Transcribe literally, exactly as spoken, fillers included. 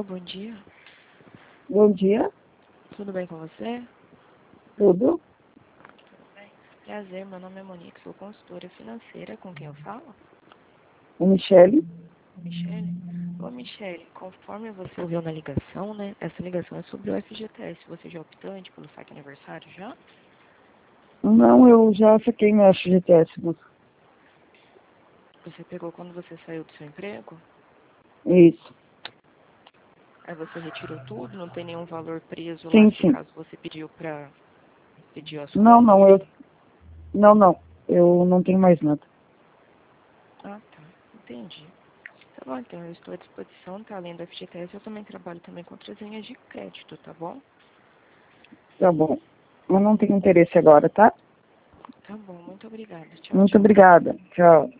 bom dia. Bom dia, Tudo bem com você? tudo? Prazer, meu nome é Monique, sou consultora financeira. Com quem eu falo? O Michele. Michele? Ô, Michele, conforme você ouviu na ligação, né? Essa ligação é sobre o F G T S. Você já optou em pelo saque aniversário já? Não, eu já saquei meu F G T S, moça. Você pegou quando você saiu do seu emprego? Isso. Aí você retirou tudo? Não tem nenhum valor preso lá, Sim, se sim. caso você pediu pra... pediu as Não, contas? não, eu... Não, não. Eu não tenho mais nada. Ah, tá. Entendi. Tá bom, então eu estou à disposição, tá? Além do F G T S, eu também trabalho também com outras linhas de crédito, tá bom? Tá bom. Eu não tenho interesse agora, tá? Tá bom, muito obrigada. Tchau, Muito tchau. obrigada. Tchau.